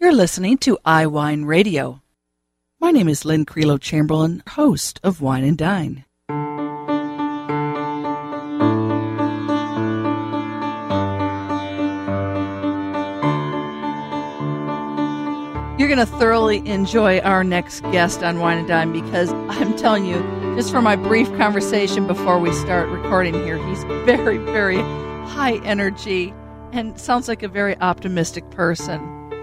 You're listening to iWine Radio. My name is Lynn Creelo Chamberlain, host of Wine and Dine. You're going to thoroughly enjoy our next guest on Wine and Dine because I'm telling you, just from my brief conversation before we start recording here, he's very, very high energy and sounds like a very optimistic person.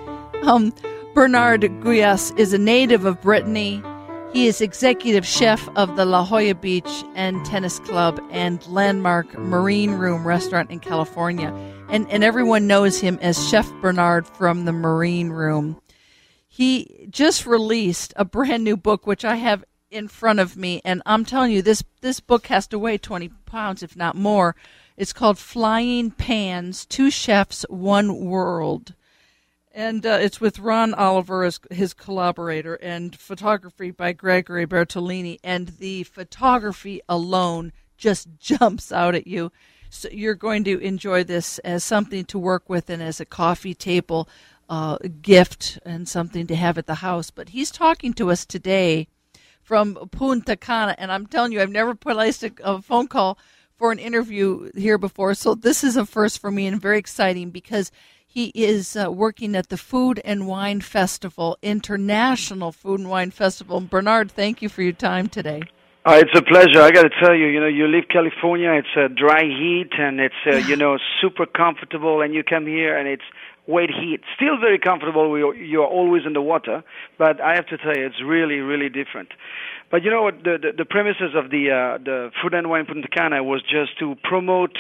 Bernard Guyas is a native of Brittany. He is executive chef of the La Jolla Beach and Tennis Club and Landmark Marine Room restaurant in California. And everyone knows him as Chef Bernard from the Marine Room. He just released a brand new book, which I have in front of me, and I'm telling you, this book has to weigh 20 pounds, if not more. It's called Flying Pans, Two Chefs, One World. And it's with Ron Oliver as his collaborator, and photography by Gregory Bertolini. And the photography alone just jumps out at you. So you're going to enjoy this as something to work with and as a coffee table gift and something to have at the house. But he's talking to us today from Punta Cana, and I'm telling you, I've never placed a phone call for an interview here before, so this is a first for me and very exciting because he is working at the Food and Wine Festival, International Food and Wine Festival. Bernard, thank you for your time today. It's a pleasure. I got to tell you, you leave California, it's a dry heat, and it's, super comfortable, and you come here, and it's wet heat. Still very comfortable. You're always in the water, but I have to tell you, it's really, really different. But you know what? The premises of the Food and Wine Punta Cana was just to promote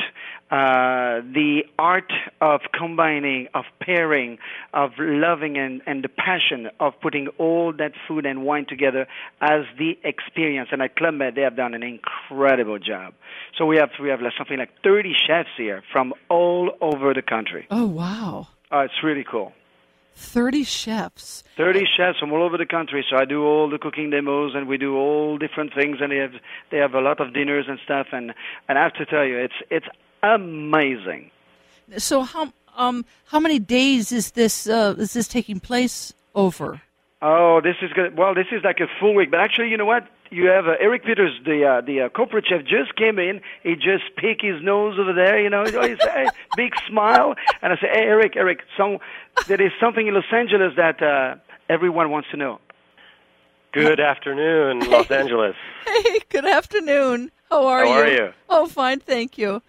the art of combining, of pairing, of loving, and the passion of putting all that food and wine together as the experience. And at Club Med, they have done an incredible job. So we have something like 30 chefs here from all over the country. Oh, wow. It's really cool. 30 chefs. 30 chefs from all over the country. So I do all the cooking demos, and we do all different things, and they have a lot of dinners and stuff. And I have to tell you, it's amazing. So how many days is this taking place over? Oh, this is good. Well, this is like a full week. But actually, you know what? You have Eric Peters, the corporate chef, just came in. He just picked his nose over there, He's a big smile. And I say, hey, Eric, there is something in Los Angeles that everyone wants to know. Good afternoon, Los Angeles. Hey, good afternoon. How are you? How are you? Oh, fine, thank you.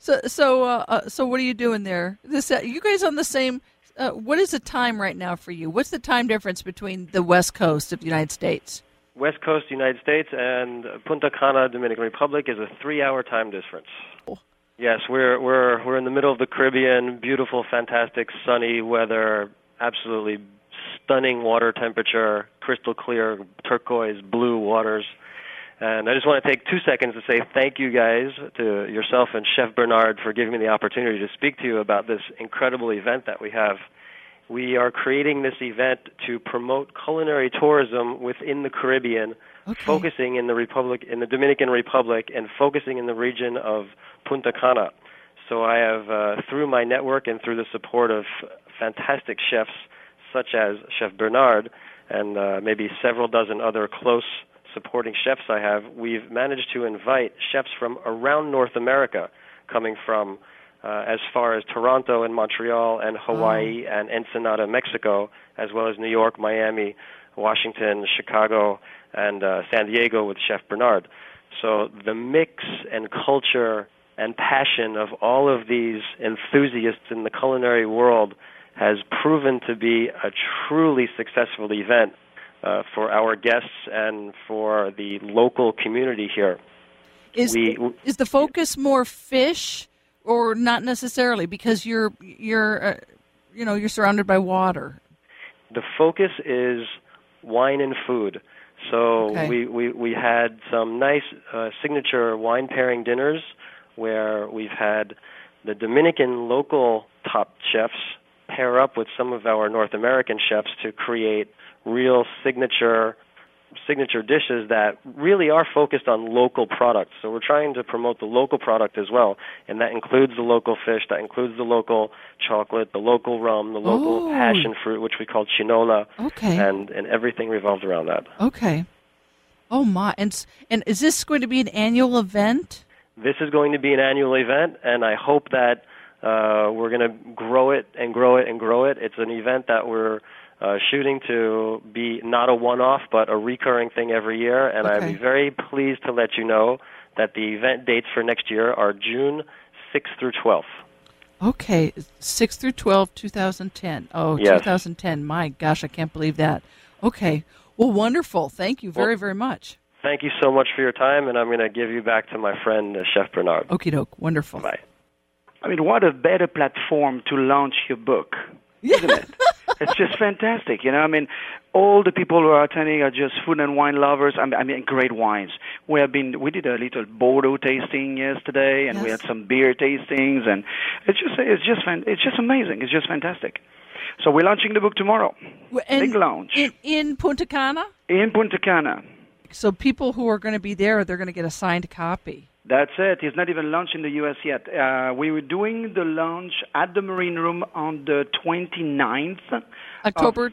So what are you doing there? You guys on the same? What is the time right now for you? What's the time difference between the West Coast of the United States? West Coast, United States, and Punta Cana, Dominican Republic, is a 3-hour time difference. Oh. Yes, we're in the middle of the Caribbean. Beautiful, fantastic, sunny weather. Absolutely stunning water temperature. Crystal clear, turquoise blue waters. And I just want to take 2 seconds to say thank you guys, to yourself and Chef Bernard, for giving me the opportunity to speak to you about this incredible event that we have. We are creating this event to promote culinary tourism within the Caribbean, focusing in the Dominican Republic, and focusing in the region of Punta Cana. So I have, through my network and through the support of fantastic chefs such as Chef Bernard and maybe several dozen other close supporting chefs I have, we've managed to invite chefs from around North America, coming from as far as Toronto and Montreal and Hawaii and Ensenada, Mexico, as well as New York, Miami, Washington, Chicago, and San Diego with Chef Bernard. So the mix and culture and passion of all of these enthusiasts in the culinary world has proven to be a truly successful event for our guests and for the local community here. Is the focus more fish? Or not necessarily, because you're surrounded by water. The focus is wine and food. So we had some nice signature wine pairing dinners where we've had the Dominican local top chefs pair up with some of our North American chefs to create real signature signature dishes that really are focused on local products. So we're trying to promote the local product as well, and that includes the local fish, that includes the local chocolate, the local rum, the local passion fruit, which we call chinola, and everything revolves around that. Okay. Oh, my. And is this going to be an annual event? This is going to be an annual event, and I hope that we're going to grow it and grow it and grow it. It's an event that we're shooting to be not a one-off, but a recurring thing every year, and I'd be very pleased to let you know that the event dates for next year are June 6th through 12th. Okay, 6 through 12, 2010. Oh, yes. 2010. My gosh, I can't believe that. Okay. Well, wonderful. Thank you very, very much. Thank you so much for your time, and I'm going to give you back to my friend, Chef Bernard. Okie doke. Wonderful. Bye. I mean, what a better platform to launch your book, isn't it? It's just fantastic, you know. I mean, all the people who are attending are just food and wine lovers. I mean, great wines. We did a little Bordeaux tasting yesterday, and we had some beer tastings, and it's just amazing. It's just fantastic. So we're launching the book tomorrow. Big launch in Punta Cana. In Punta Cana. So people who are going to be there, they're going to get a signed copy. That's it. It's not even launched in the U.S. yet. We were doing the launch at the Marine Room on the 29th October,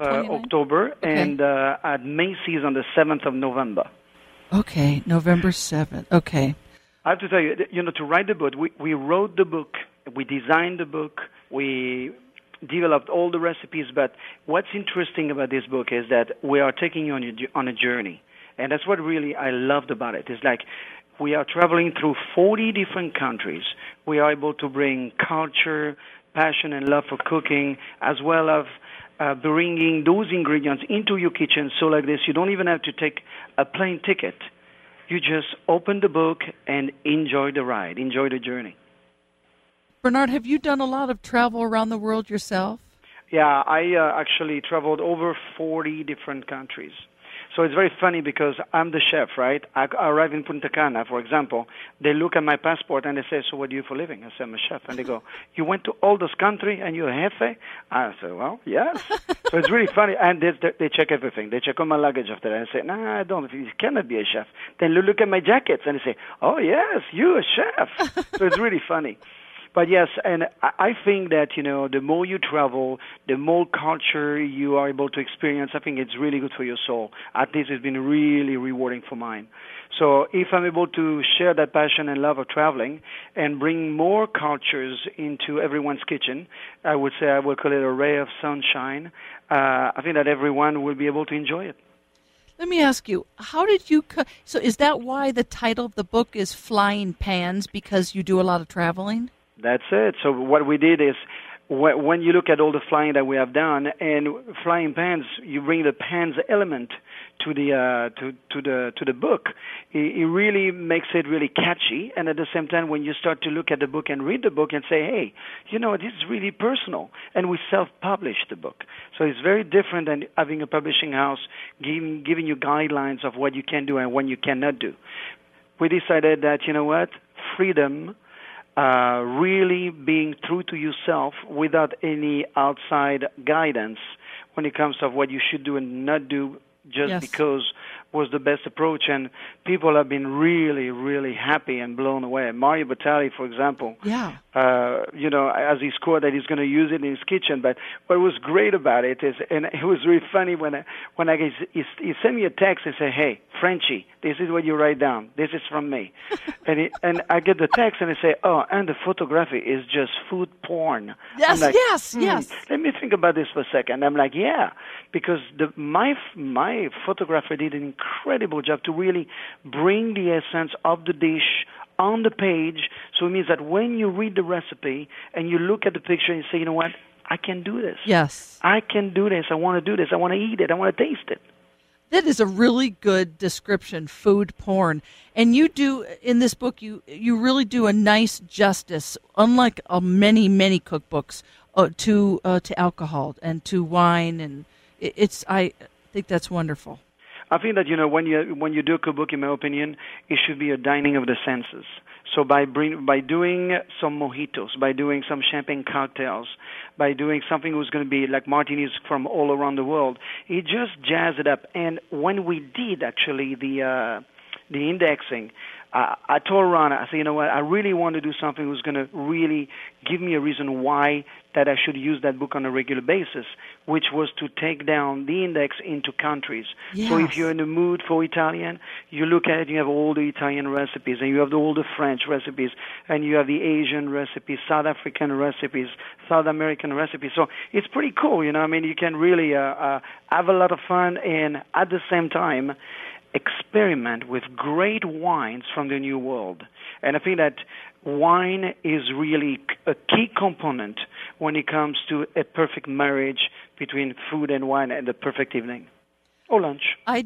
and at Macy's on the 7th of November. Okay, November 7th. Okay. I have to tell you, to write the book, we wrote the book, we designed the book, we developed all the recipes, but what's interesting about this book is that we are taking you on a journey. And that's what really I loved about it. It's like we are traveling through 40 different countries. We are able to bring culture, passion, and love for cooking, as well as bringing those ingredients into your kitchen. So like this, you don't even have to take a plane ticket. You just open the book and enjoy the ride, enjoy the journey. Bernard, have you done a lot of travel around the world yourself? Yeah, I actually traveled over 40 different countries. So it's very funny because I'm the chef, right? I arrive in Punta Cana, for example. They look at my passport and they say, so what do you do for a living? I say, I'm a chef. And they go, you went to all those countries and you're a jefe? I say, well, yes. So it's really funny. And they check everything. They check all my luggage after that. And I say, no, I don't. You cannot be a chef. Then they look at my jackets and they say, oh, yes, you're a chef. So it's really funny. But yes, and I think that, the more you travel, the more culture you are able to experience. I think it's really good for your soul. At least it's been really rewarding for mine. So if I'm able to share that passion and love of traveling and bring more cultures into everyone's kitchen, I would say I will call it a ray of sunshine. I think that everyone will be able to enjoy it. Let me ask you, how did you so is that why the title of the book is Flying Pans, because you do a lot of traveling? That's it. So what we did is, when you look at all the flying that we have done, and flying pans, you bring the pans element to the book. It really makes it really catchy, and at the same time, when you start to look at the book and read the book and say, hey, this is really personal, and we self-publish the book. So it's very different than having a publishing house giving you guidelines of what you can do and what you cannot do. We decided that, freedom. Really being true to yourself without any outside guidance when it comes to what you should do and not do just because was the best approach. And people have been really, really happy and blown away. Mario Batali, for example, as his quote that he's going to use it in his kitchen. But what was great about it is, and it was really funny when he sent me a text and said, hey, Frenchie, this is what you write down. This is from me. and I get the text and I say, oh, and the photography is just food porn. Yes, like, yes. Let me think about this for a second. I'm like, yeah, because my photographer did an incredible job to really bring the essence of the dish on the page. So it means that when you read the recipe and you look at the picture and you say, you know what, I can do this. Yes. I can do this. I want to do this. I want to eat it. I want to taste it. That is a really good description, food porn. And you do, in this book, you really do a nice justice, unlike many, many cookbooks, to alcohol and to wine. And I think that's wonderful. I think that, when you do a cookbook, in my opinion, it should be a dining of the senses. So by doing some mojitos, by doing some champagne cocktails, by doing something who's going to be like martinis from all around the world, it just jazzed it up. And when we did actually the indexing, I told Ron, I said, you know what, I really want to do something who's going to really give me a reason why that I should use that book on a regular basis, which was to take down the index into countries. Yes. So if you're in the mood for Italian, you look at it, you have all the Italian recipes, and you have all the French recipes, and you have the Asian recipes, South African recipes, South American recipes. So it's pretty cool, you know. I mean, you can really have a lot of fun, and at the same time, experiment with great wines from the New World. And I think that wine is really a key component when it comes to a perfect marriage between food and wine and the perfect evening. Or lunch. I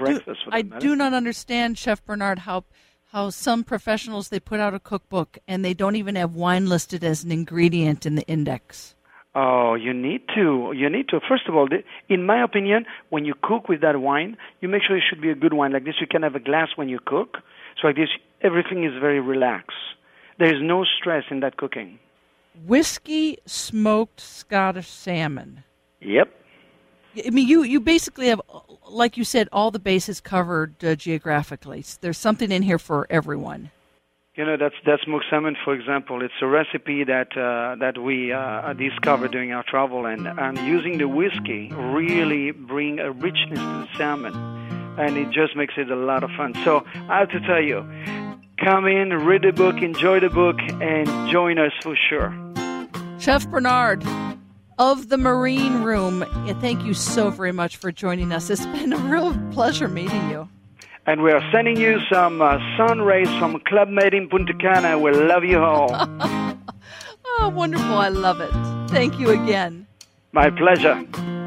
do not understand, Chef Bernard, how some professionals, they put out a cookbook and they don't even have wine listed as an ingredient in the index. Oh, you need to. First of all, in my opinion, when you cook with that wine, you make sure it should be a good wine. Like this, you can have a glass when you cook. So like this, everything is very relaxed. There is no stress in that cooking. Whiskey smoked Scottish salmon. Yep. I mean, you basically have, like you said, all the bases covered geographically. There's something in here for everyone. You know, that's smoked salmon, for example. It's a recipe that we discovered during our travel, and using the whiskey really bring a richness to the salmon, and it just makes it a lot of fun. So I have to tell you, come in, read the book, enjoy the book, and join us for sure. Chef Bernard of the Marine Room, thank you so very much for joining us. It's been a real pleasure meeting you. And we are sending you some sun rays from Club Med in Punta Cana. We love you all. Oh, wonderful. I love it. Thank you again. My pleasure.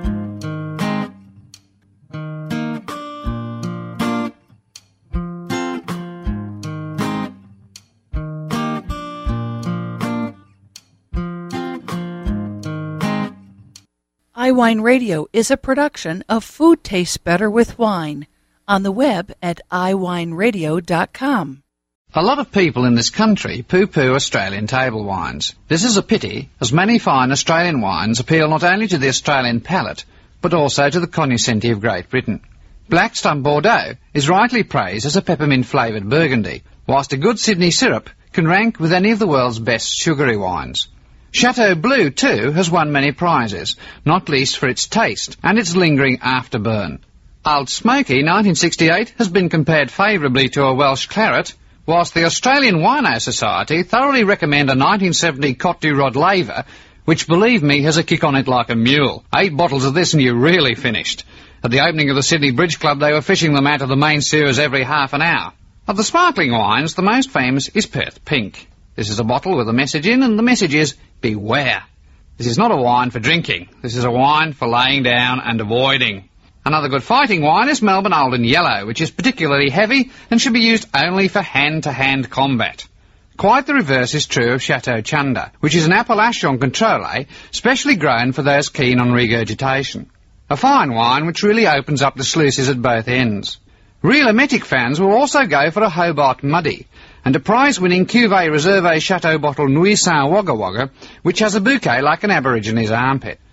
iWine Radio is a production of Food Tastes Better with Wine. On the web at iWineRadio.com. A lot of people in this country poo-poo Australian table wines. This is a pity, as many fine Australian wines appeal not only to the Australian palate, but also to the cognoscenti of Great Britain. Blackstone Bordeaux is rightly praised as a peppermint-flavoured Burgundy, whilst a good Sydney syrup can rank with any of the world's best sugary wines. Chateau Bleu, too, has won many prizes, not least for its taste and its lingering afterburn. Old Smoky 1968 has been compared favourably to a Welsh claret, whilst the Australian Wino Society thoroughly recommend a 1970 Cote du Rod Laver, which, believe me, has a kick on it like a mule. 8 bottles of this and you're really finished. At the opening of the Sydney Bridge Club, they were fishing them out of the main sewers every half an hour. Of the sparkling wines, the most famous is Perth Pink. This is a bottle with a message in, and the message is, beware. This is not a wine for drinking. This is a wine for laying down and avoiding. Another good fighting wine is Melbourne Olden Yellow, which is particularly heavy and should be used only for hand-to-hand combat. Quite the reverse is true of Chateau Chunda, which is an Appellation Contrôlé specially grown for those keen on regurgitation. A fine wine which really opens up the sluices at both ends. Real emetic fans will also go for a Hobart Muddy, and a prize-winning Cuvée Reserve Chateau bottle Nuit Saint Wagga Wagga, which has a bouquet like an Aborigines armpit.